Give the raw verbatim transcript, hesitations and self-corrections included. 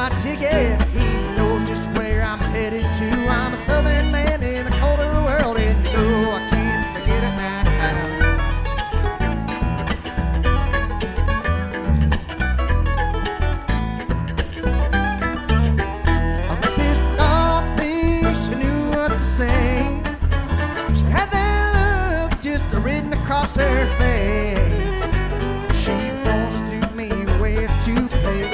my ticket. He knows just where I'm headed to. I'm a southern man in a colder world, and you know I can't forget it now. I met this dogfish, she knew what to say. She had that look just written across her face.